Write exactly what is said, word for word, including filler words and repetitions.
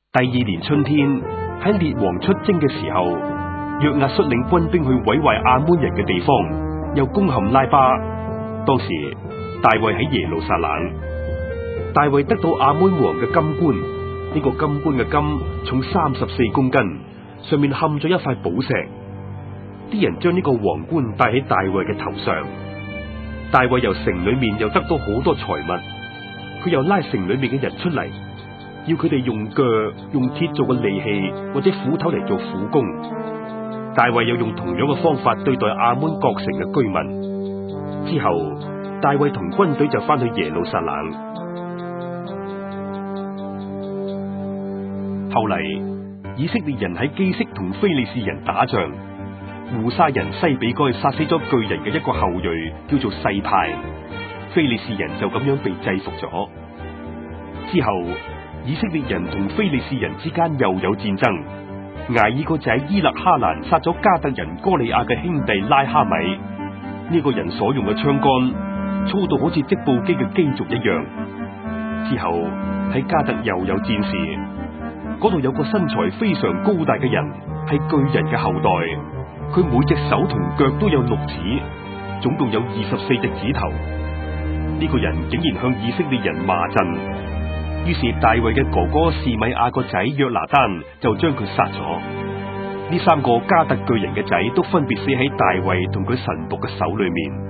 第二年春天，喺列王出征嘅時候，約押率領軍兵去毀壞亞捫人嘅地方，又攻陷拉巴。當時大衛喺耶路撒冷，大衛得到亞捫王嘅金冠，呢、這個金冠嘅金重三十四公斤，上面嵌咗一塊寶石。啲人將呢個皇冠戴喺大衛嘅頭上。大衛由城裏面又得到好多財物，佢又拉城裏面嘅人出嚟，要佢哋用鋸、用鐵做嘅利器或者斧頭嚟做苦工。大衛又用同樣嘅方法對待亞捫各城嘅居民。之後，大衛同軍隊就翻去耶路撒冷。後嚟，以色列人喺基色同非利士人打仗，戶沙人西比該殺死咗巨人嘅一個後裔，叫做細派。非利士人就咁樣被制服咗。之後，以色列人同非利士人之間又有戰爭。艾爾個仔伊勒哈蘭殺咗加特人哥利亞嘅兄弟拉哈米。呢、這個人所用嘅槍桿粗到好似織布機嘅機軸一樣。之後喺加特又有戰事，嗰度有個身材非常高大嘅人，係巨人嘅後代。佢每隻手同腳都有六指，總共有二十四隻指頭。呢、這個人竟然向以色列人罵陣，於是大衛嘅哥哥示米亞個仔約拿單就將佢殺咗。呢三個加特巨人嘅仔都分別死喺大衛同佢臣僕嘅手裏面。